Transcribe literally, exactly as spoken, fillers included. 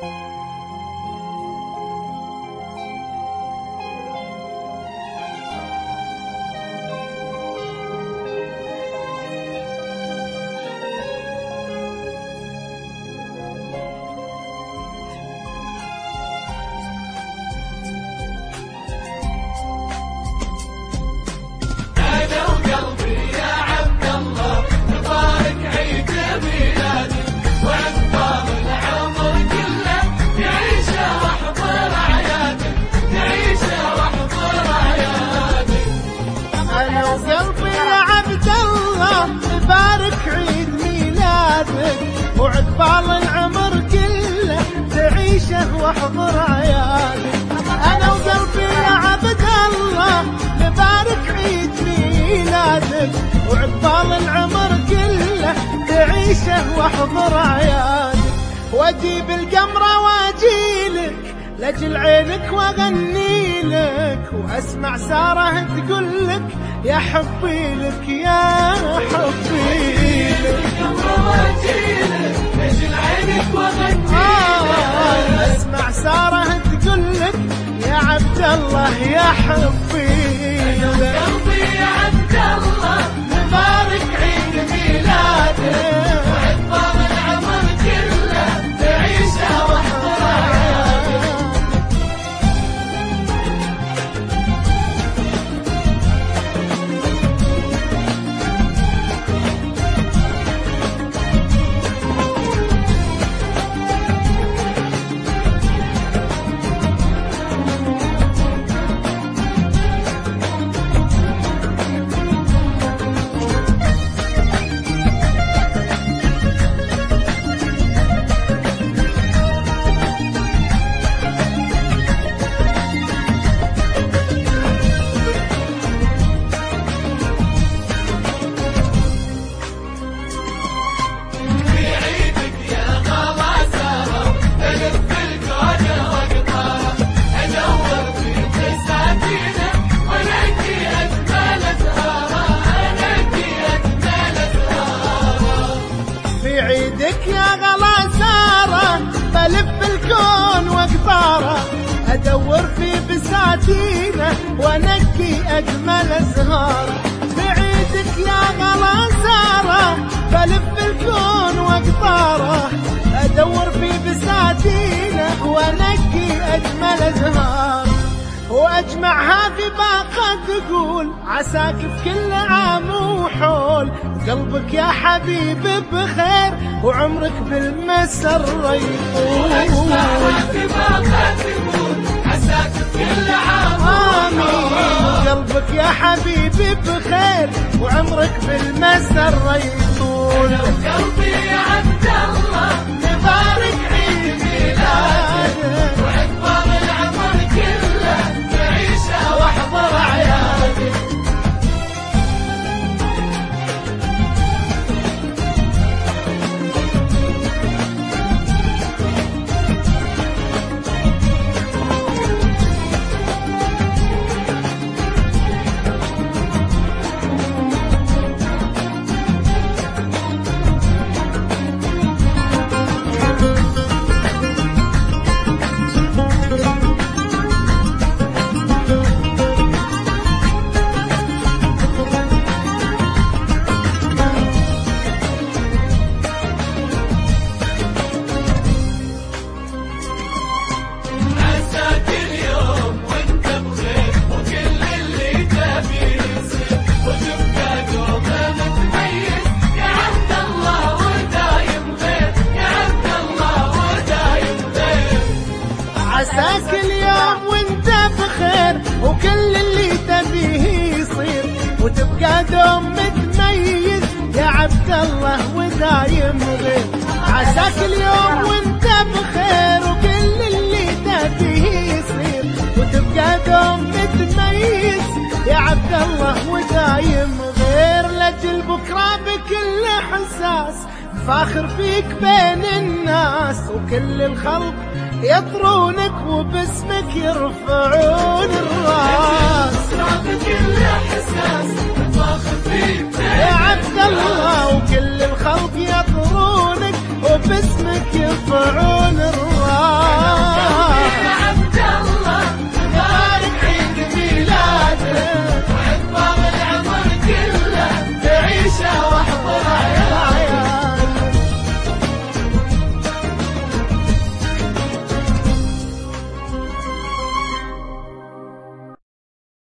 وعقبال العمر كله تعيشه واحضر عيالك. انا وقلبي يا عبد الله نبارك عيد ميلادك، وعقبال العمر كله تعيشه واحضر عيالك. واجيب القمره واجيلك لاجل عينك واغني لك، واسمع ساره تقول لك يا حبي لك يا حبي لك. آه اسمع ساره تقول لك يا عبد الله يا حبي لك. قلبي يا عبد الله نبارك عيد ميلادك، وعقبال العمر كله تعيشه واحضر عيالك. يا غلا سارة بلف الكون واقطاره، ادور في بساتينه وانقي اجمل زهاره. بعيدك يا غلا سارة بلف الكون واقطاره، ادور في بساتينه وانقي اجمل زهاره. واجمعها في باقة تقول عساك في كل عام وحول، قلبك يا حبيبي بخير وعمرك بالمسر يطول. واجمعها في باقة تقول عساك في كل عام وحول، قلبك يا حبيبي بخير وعمرك بالمسر يطول. قلبي يا عبد الله نبارك عيد ميلادك، وعقبال العمر كله تعيشه واحضر عيالك. عساك اليوم وانت بخير وكل اللي تبيه يصير، وتبقى دوم متميز يا عبد الله ودايم غير. عساك اليوم وانت بخير وكل اللي تبيه يصير، وتبقى دوم متميز يا عبد الله ودايم غير. لاجل بكره بكل حساس فاخر فيك بين الناس، وكل الخلق يطرونك وباسمك يرفعون الراس. بكل حساس فاخر فيك يا عبد الله، وكل الخلق يطرونك وباسمك يرفعون